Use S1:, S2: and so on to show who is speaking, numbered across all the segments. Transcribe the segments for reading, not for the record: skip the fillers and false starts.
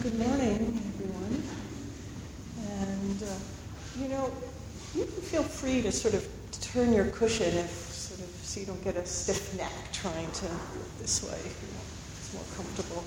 S1: Good morning, everyone. And, you can feel free to sort of turn your cushion so you don't get a stiff neck trying to look this way. It's more comfortable.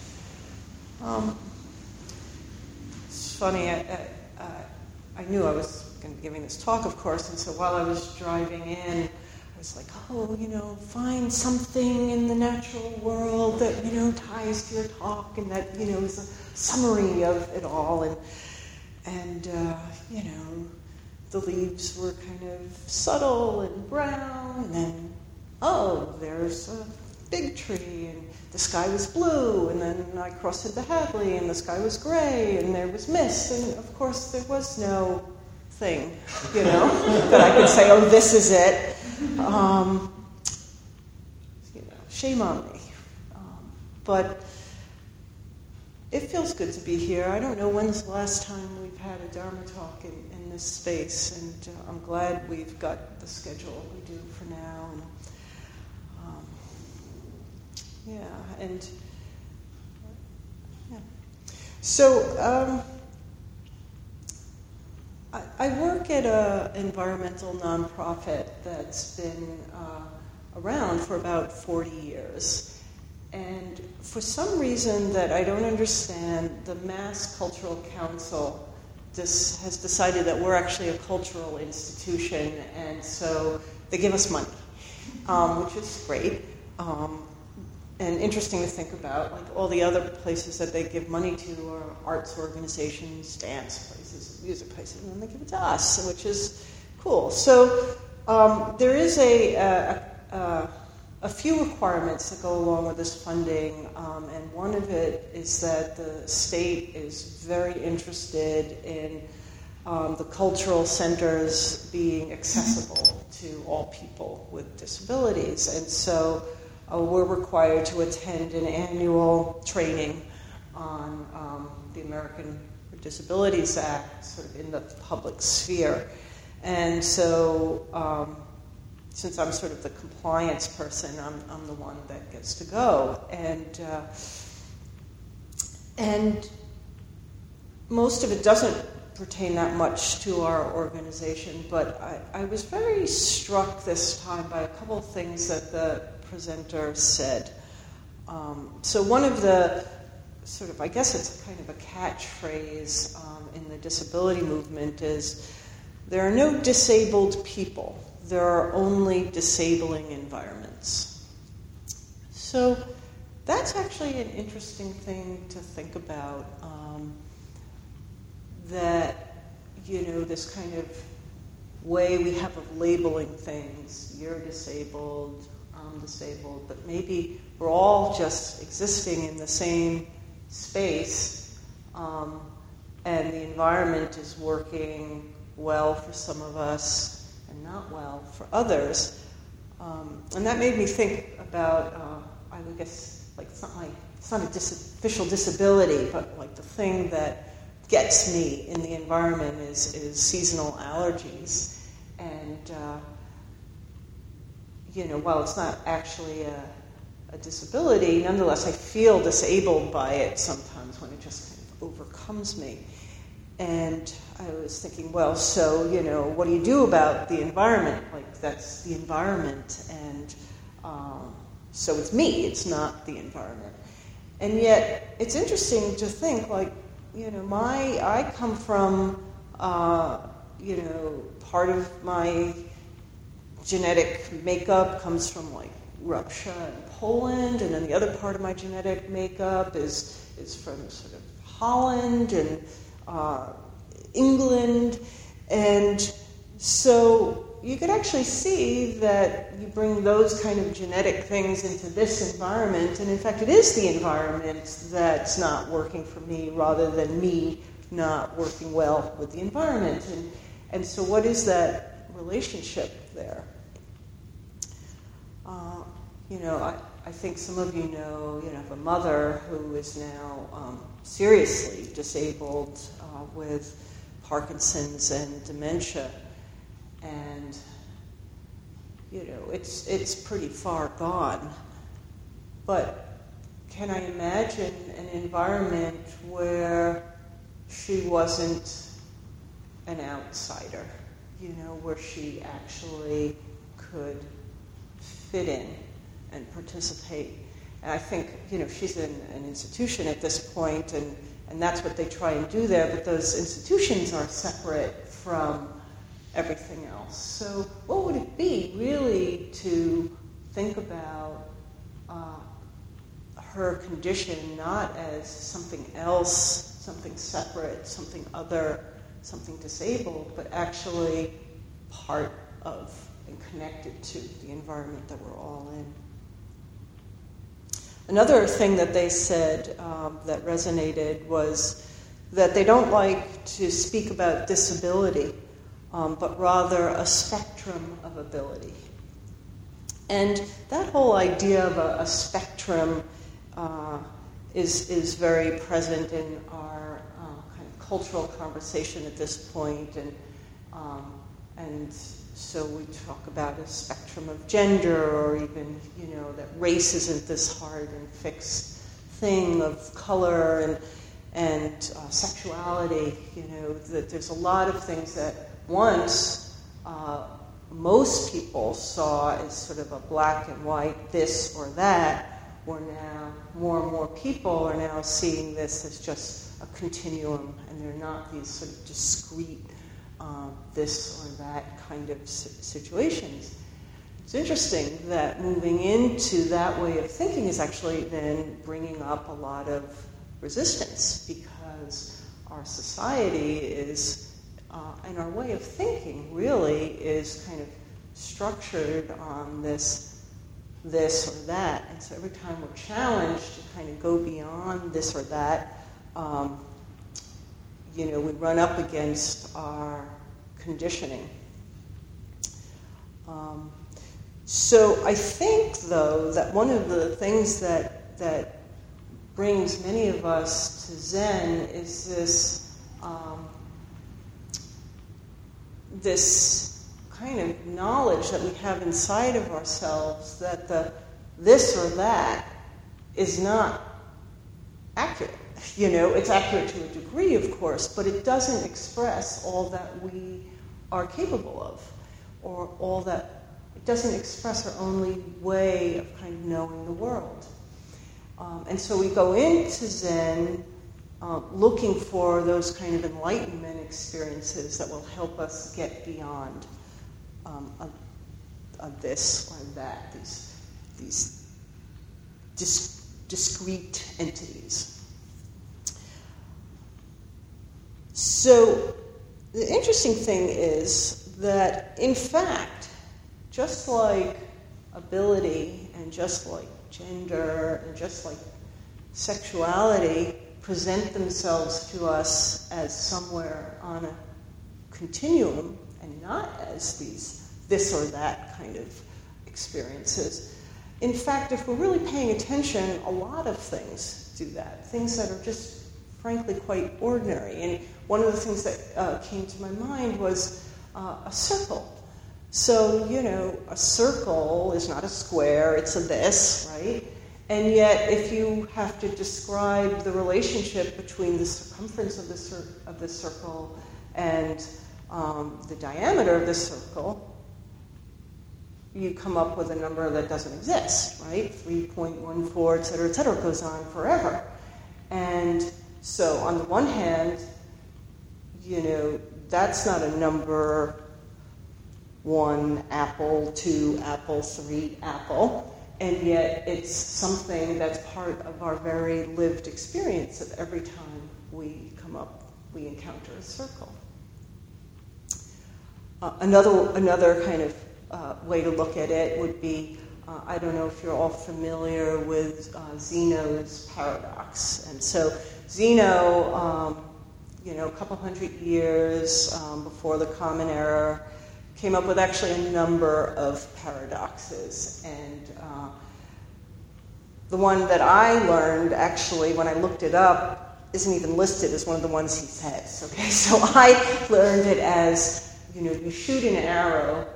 S1: It's funny, I knew I was going to be giving this talk, of course, and so while I was driving in, I was like, find something in the natural world that, ties to your talk and that, is a summary of it all. And the leaves were kind of subtle and brown, and then, there's a big tree, and the sky was blue, and then I crossed into Hadley, and the sky was gray, and there was mist, and of course there was no thing, that I could say, this is it. Shame on me. But it feels good to be here. I don't know when's the last time we've had a Dharma talk in this space, and I'm glad we've got the schedule we do for now. So I work at an environmental nonprofit that's been around for about 40 years. And for some reason that I don't understand, the Mass Cultural Council has decided that we're actually a cultural institution, and so they give us money, which is great. And interesting to think about, like all the other places that they give money to are arts organizations, dance places, music places, and then they give it to us, which is cool. So there is a few requirements that go along with this funding, and one of it is that the state is very interested in the cultural centers being accessible to all people with disabilities, and so we're required to attend an annual training on the American Disabilities Act, sort of in the public sphere. And so, since I'm sort of the compliance person, I'm the one that gets to go. And most of it doesn't pertain that much to our organization, but I was very struck this time by a couple of things that the presenter said. So one of the sort of, I guess it's kind of a catchphrase in the disability movement is, there are no disabled people, there are only disabling environments. So that's actually an interesting thing to think about, that, this kind of way we have of labeling things, you're disabled, I'm disabled, but maybe we're all just existing in the same space, and the environment is working well for some of us and not well for others. And that made me think about, I guess, like it's not a official disability, but like the thing that gets me in the environment is seasonal allergies. And while it's not actually a disability, nonetheless I feel disabled by it sometimes when it just kind of overcomes me. And I was thinking, well, so, what do you do about the environment? Like, that's the environment, and so it's me, it's not the environment. And yet, it's interesting to think, like, I come from, part of my genetic makeup comes from, like, Russia and Poland, and then the other part of my genetic makeup is from sort of Holland and England, and so you could actually see that you bring those kind of genetic things into this environment, and in fact it is the environment that's not working for me rather than me not working well with the environment. And so what is that relationship there? I think some of you know, have a mother who is now seriously disabled with Parkinson's and dementia, and it's pretty far gone. But can I imagine an environment where she wasn't an outsider, where she actually could fit in and participate. And I think, she's in an institution at this point, and that's what they try and do there, but those institutions are separate from everything else. So what would it be, really, to think about her condition not as something else, something separate, something other, something disabled, but actually part of and connected to the environment that we're all in. Another thing that they said that resonated was that they don't like to speak about disability, but rather a spectrum of ability. And that whole idea of a spectrum is very present in our kind of cultural conversation at this point, and so we talk about a spectrum of gender, or even that race isn't this hard and fixed thing, of color and sexuality. That there's a lot of things that once most people saw as sort of a black and white, this or that, where now more and more people are now seeing this as just a continuum, and they're not these sort of discrete this or that kind of situations. It's interesting that moving into that way of thinking is actually then bringing up a lot of resistance, because our society is, and our way of thinking really is kind of structured on this or that. And so every time we're challenged to kind of go beyond this or that, we run up against our conditioning. So I think, though, that one of the things that brings many of us to Zen is this kind of knowledge that we have inside of ourselves that the this or that is not accurate. It's accurate to a degree, of course, but it doesn't express all that we are capable of, or all that, it doesn't express our only way of kind of knowing the world. And so we go into Zen looking for those kind of enlightenment experiences that will help us get beyond a this or that, these discrete entities. So the interesting thing is that, in fact, just like ability and just like gender and just like sexuality present themselves to us as somewhere on a continuum and not as these this or that kind of experiences. In fact, if we're really paying attention, a lot of things do that, things that are just frankly quite ordinary. And one of the things that came to my mind was a circle. So, a circle is not a square, it's a this, right? And yet, if you have to describe the relationship between the circumference of the circle and the diameter of the circle, you come up with a number that doesn't exist, right? 3.14, et cetera, goes on forever. And so, on the one hand, that's not a number 1 apple, 2 apple, 3 apple. And yet it's something that's part of our very lived experience of every time we encounter a circle. Another kind of way to look at it would be, I don't know if you're all familiar with Zeno's paradox. And so Zeno, a couple hundred years before the Common Era, came up with actually a number of paradoxes. And the one that I learned, actually, when I looked it up, isn't even listed as one of the ones he says. Okay, so I learned it as, you shoot an arrow,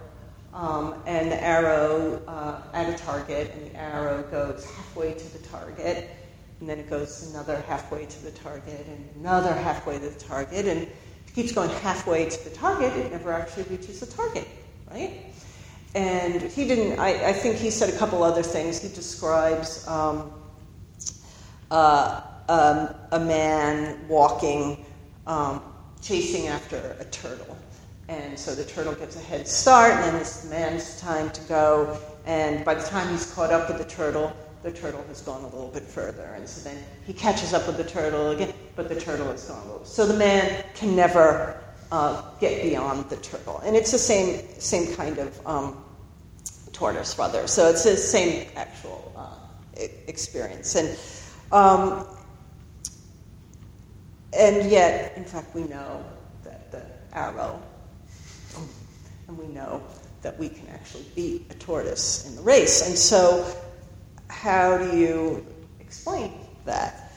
S1: and the arrow at a target, and the arrow goes halfway to the target, and then it goes another halfway to the target, and another halfway to the target, and if it keeps going halfway to the target, it never actually reaches the target, right? And he didn't, I think he said a couple other things. He describes a man walking, chasing after a turtle. And so the turtle gets a head start, and then it's the man's time to go. And by the time he's caught up with the turtle has gone a little bit further. And so then he catches up with the turtle again, but the turtle has gone a little. So the man can never get beyond the turtle. And it's the same kind of tortoise, rather. So it's the same actual experience. And yet, in fact, we know that the arrow, and we know that we can actually beat a tortoise in the race. And so how do you explain that?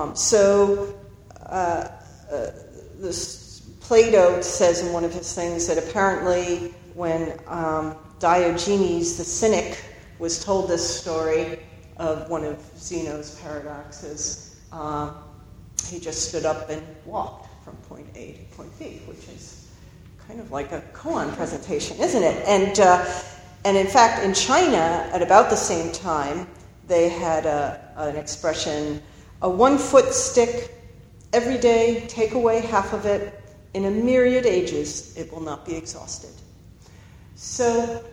S1: Plato says in one of his things that apparently when Diogenes the Cynic was told this story of one of Zeno's paradoxes, he just stood up and walked from point A to point B, which is kind of like a koan presentation, isn't it? And in fact, in China, at about the same time, they had an expression, a 1 foot stick, every day, take away half of it, in a myriad ages, it will not be exhausted. So,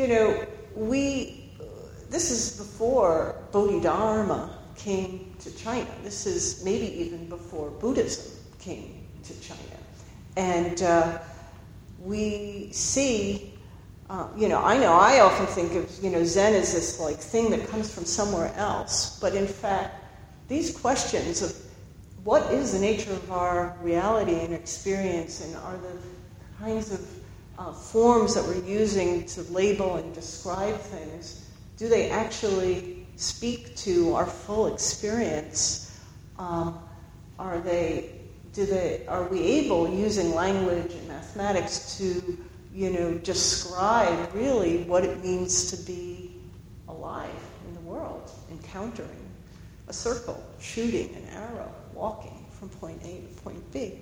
S1: this is before Bodhidharma came to China. This is maybe even before Buddhism came to China. And we see, I often think of, Zen as this like thing that comes from somewhere else. But in fact, these questions of what is the nature of our reality and experience, and are the kinds of forms that we're using to label and describe things, do they actually speak to our full experience? Are we able, using language and mathematics, to describe really what it means to be alive in the world, encountering a circle, shooting an arrow, walking from point A to point B?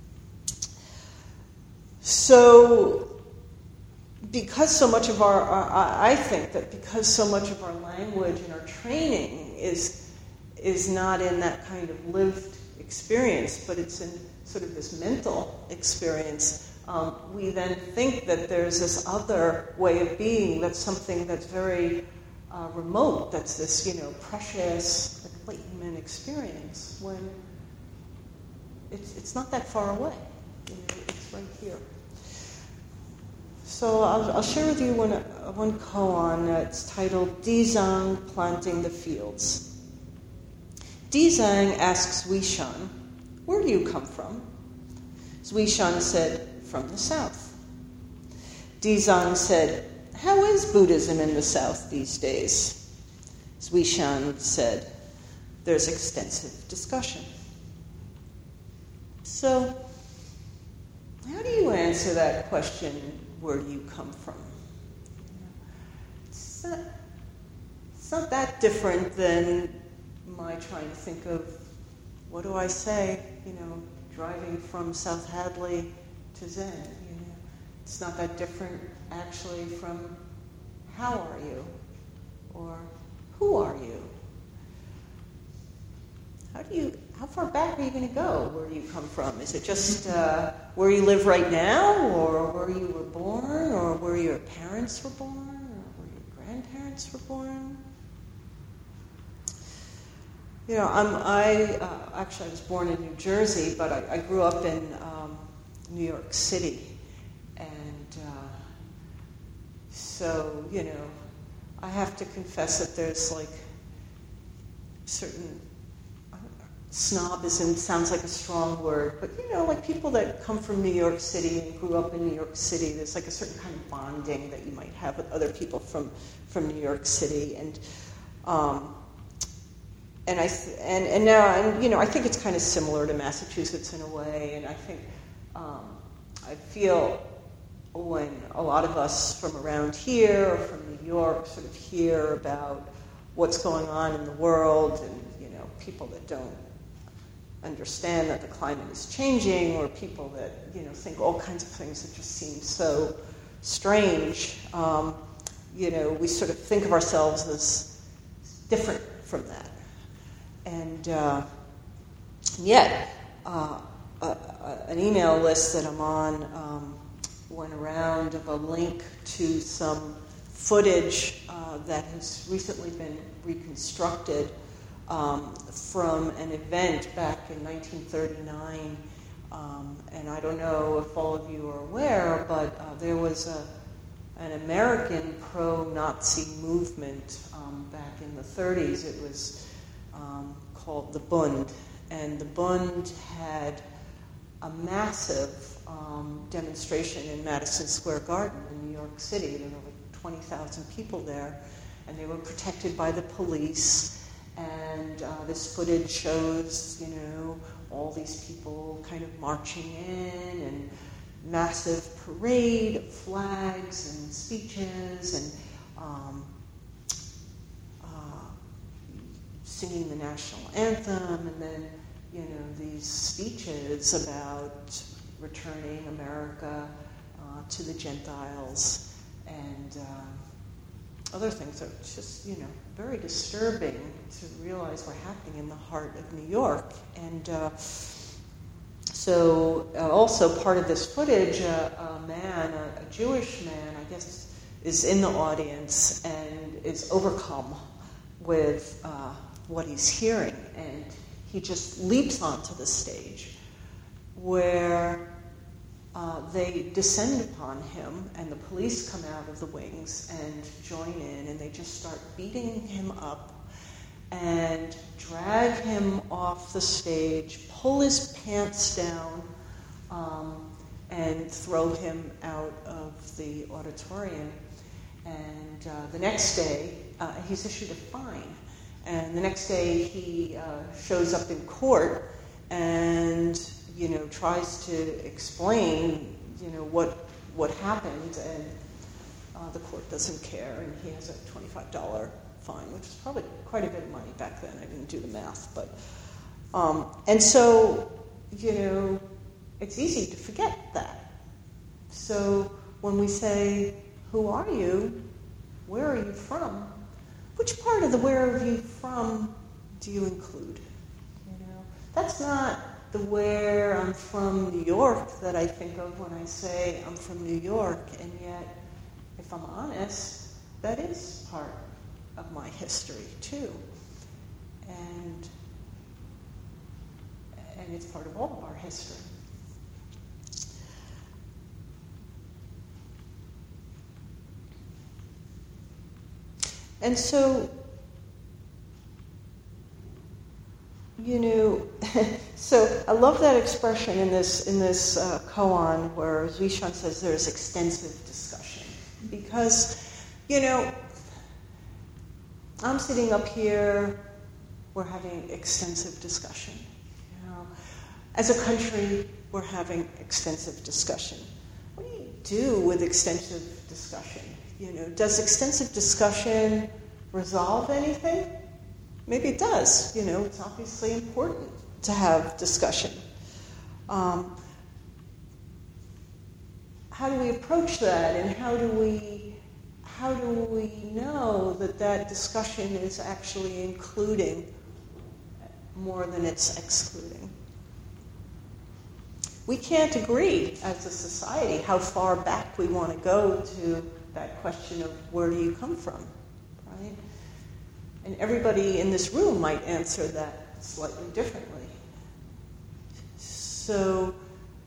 S1: So, because so much of I think that because so much of our language and our training is not in that kind of lived experience, but it's in sort of this mental experience, we then think that there's this other way of being that's something that's very remote, that's this, precious, enlightenment experience, when it's not that far away. It's right here. So I'll share with you one koan. It's titled Dizang Planting the Fields. Dizang asks Zuishan, where do you come from? Zuishan said, from the south. Dizang said, how is Buddhism in the south these days? Zuishan said, there's extensive discussion. So, how do you answer that question, where do you come from? It's not that different than my trying to think of, what do I say, driving from South Hadley to Zen. It's not that different, actually, from how are you? Or who are you? How far back are you going to go? Where do you come from? Is it just where you live right now, or where you were born, or where your parents were born, or where your grandparents were born? I was born in New Jersey, but I grew up in New York City, and so I have to confess that there's like certain snobism sounds like a strong word, but like people that come from New York City and grew up in New York City, there's like a certain kind of bonding that you might have with other people from New York City, and I think it's kind of similar to Massachusetts in a way, and I think I feel when a lot of us from around here or from New York sort of hear about what's going on in the world, and people that don't understand that the climate is changing, or people that, think all kinds of things that just seem so strange. We sort of think of ourselves as different from that. And yet, an email list that I'm on went around of a link to some footage that has recently been reconstructed from an event back in 1939. And I don't know if all of you are aware, but there was an American pro-Nazi movement back in the 30s. It was called the Bund. And the Bund had a massive demonstration in Madison Square Garden in New York City. There were like 20,000 people there, and they were protected by the police. And this footage shows, all these people kind of marching in, and massive parade of flags and speeches, and singing the national anthem, and then, these speeches about returning America to the Gentiles, and other things that are just, very disturbing to realize were happening in the heart of New York. And so also part of this footage, a man, a Jewish man, I guess, is in the audience and is overcome with what he's hearing. And he just leaps onto the stage where they descend upon him, and the police come out of the wings and join in, and they just start beating him up and drag him off the stage, pull his pants down, and throw him out of the auditorium. And the next day, he's issued a fine. And the next day, he shows up in court and tries to explain, what happened, and the court doesn't care, and he has a $25 fine, which is probably quite a bit of money back then. I didn't do the math, but and so it's easy to forget that. So when we say, "Who are you? Where are you from?" Which part of the "where are you from" do you include? That's not the "where I'm from New York" that I think of when I say I'm from New York, and yet, if I'm honest, that is part of my history too. And it's part of all of our history. And so, so I love that expression in this koan where Zhishan says there's extensive discussion. Because, I'm sitting up here, we're having extensive discussion. As a country, we're having extensive discussion. What do you do with extensive discussion? Does extensive discussion resolve anything? Maybe it does. It's obviously important to have discussion. How do we approach that, and how do we know that discussion is actually including more than it's excluding? We can't agree as a society how far back we want to go to that question of where do you come from, right? And everybody in this room might answer that slightly differently. So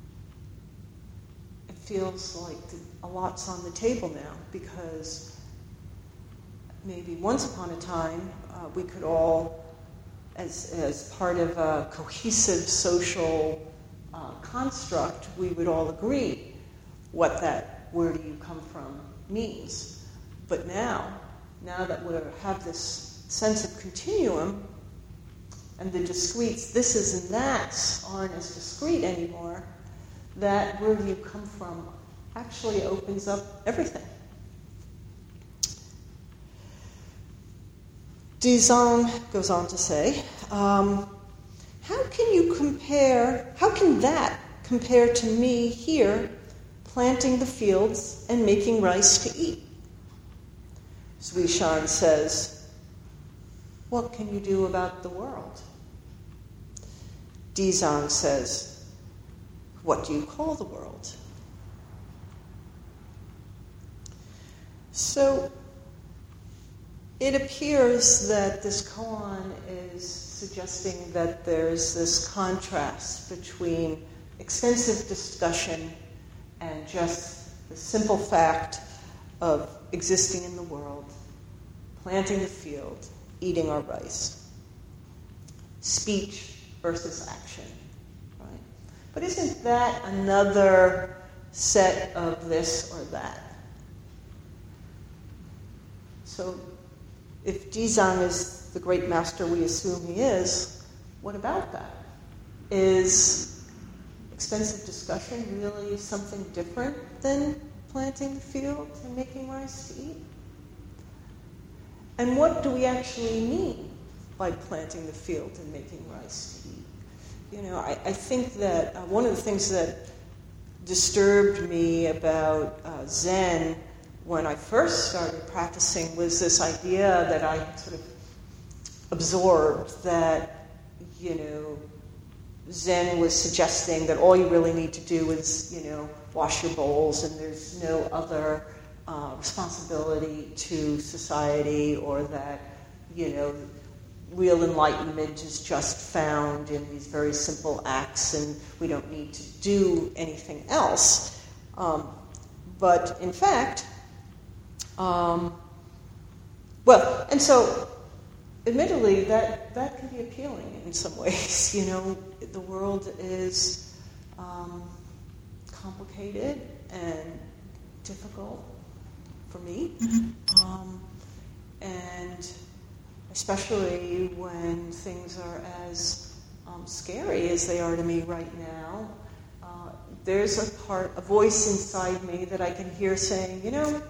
S1: it feels like a lot's on the table now, because maybe once upon a time we could all, as part of a cohesive social construct, we would all agree what that "where do you come from" means. But now that we have this sense of continuum, and the discretes thises and that's aren't as discrete anymore, that "where do you come from" actually opens up everything. Dizang goes on to say, how can that compare to me here planting the fields and making rice to eat? Zhuishan says, what can you do about the world? Dizang says, what do you call the world? So it appears that this koan is suggesting that there's this contrast between extensive discussion and just the simple fact of existing in the world, planting the field, eating our rice. Speech versus action, right? But isn't that another set of this or that? So if Dizang is the great master we assume he is, what about that? Is extensive discussion really something different than planting the field and making rice to eat? And what do we actually mean by planting the field and making rice to eat? You know, I think that one of the things that disturbed me about Zen when I first started practicing was this idea that I sort of absorbed that, you know, Zen was suggesting that all you really need to do is, you know, wash your bowls and there's no other responsibility to society, or that, you know, real enlightenment is just found in these very simple acts and we don't need to do anything else. But in fact, and so admittedly that can be appealing in some ways. You know, the world is complicated and difficult for me, and especially when things are as scary as they are to me right now. There's a voice inside me that I can hear saying, you know,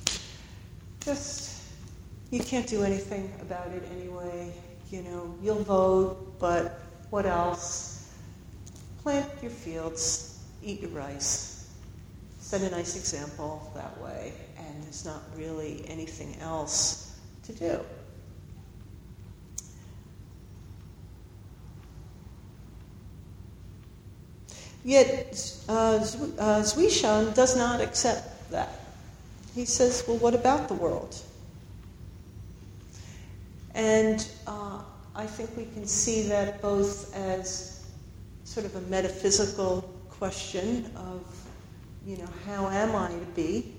S1: just, you can't do anything about it anyway. You know, you'll vote, but what else? Plant your fields, eat your rice, set a nice example that way, and there's not really anything else to do. Yet Zhuishan does not accept that. He says, well, what about the world? And I think we can see that both as sort of a metaphysical question of, you know, how am I to be?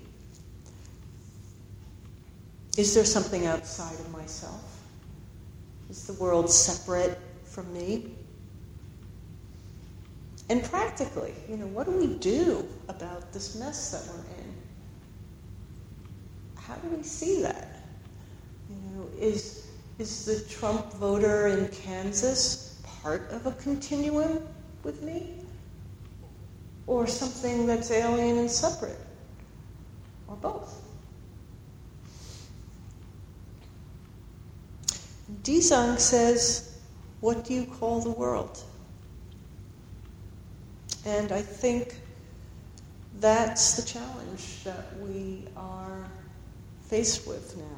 S1: Is there something outside of myself? Is the world separate from me? And practically, you know, what do we do about this mess that we're in? How do we see that? You know, is the Trump voter in Kansas part of a continuum with me? Or something that's alien and separate? Or both? Dizang says, what do you call the world? And I think that's the challenge that we are faced with now.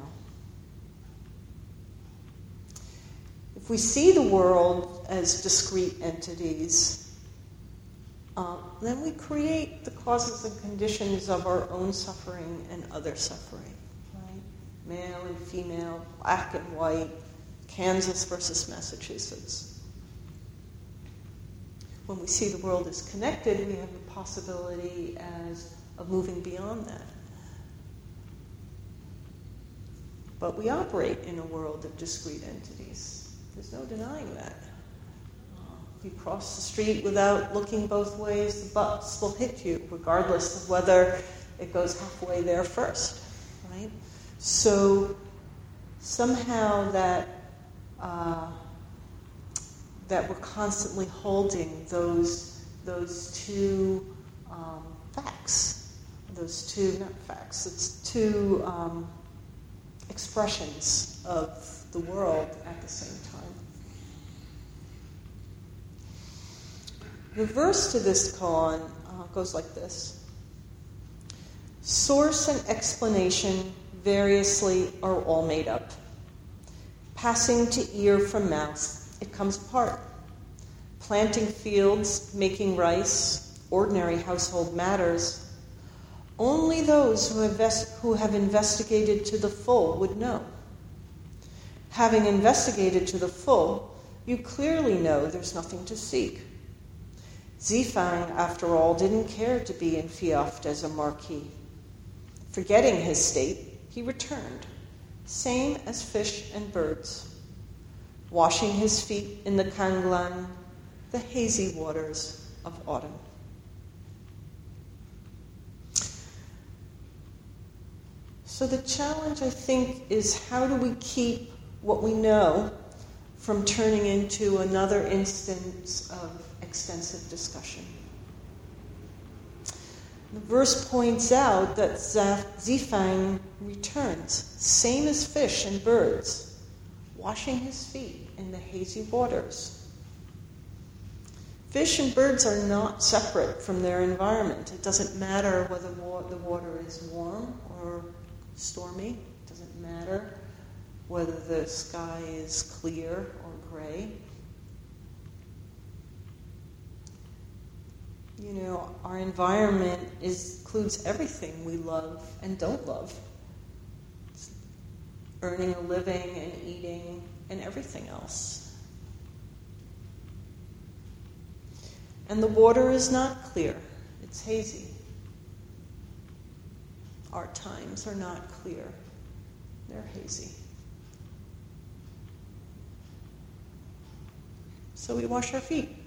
S1: If we see the world as discrete entities, then we create the causes and conditions of our own suffering and other suffering. Right? Male and female, black and white, Kansas versus Massachusetts. When we see the world as connected, we have the possibility of moving beyond that. But we operate in a world of discrete entities. There's no denying that. If you cross the street without looking both ways, the bus will hit you, regardless of whether it goes halfway there first. Right? So somehow that we're constantly holding those two facts, those two, not facts, it's two expressions of the world at the same time. The verse to this koan goes like this. Source and explanation variously are all made up. Passing to ear from mouth, it comes apart. Planting fields, making rice, ordinary household matters. Only those who have investigated to the full would know. Having investigated to the full, you clearly know there's nothing to seek. Xifang, after all, didn't care to be in Fiaft as a marquis. Forgetting his state, he returned, same as fish and birds, washing his feet in the Kanglan, the hazy waters of autumn. So the challenge, I think, is how do we keep what we know from turning into another instance of extensive discussion? The verse points out that Xifang returns, same as fish and birds, washing his feet in the hazy waters. Fish and birds are not separate from their environment. It doesn't matter whether the water is warm or stormy. It doesn't matter whether the sky is clear or gray. You know, our environment includes everything we love and don't love. It's earning a living and eating and everything else. And the water is not clear. It's hazy. Our times are not clear. They're hazy. So we wash our feet.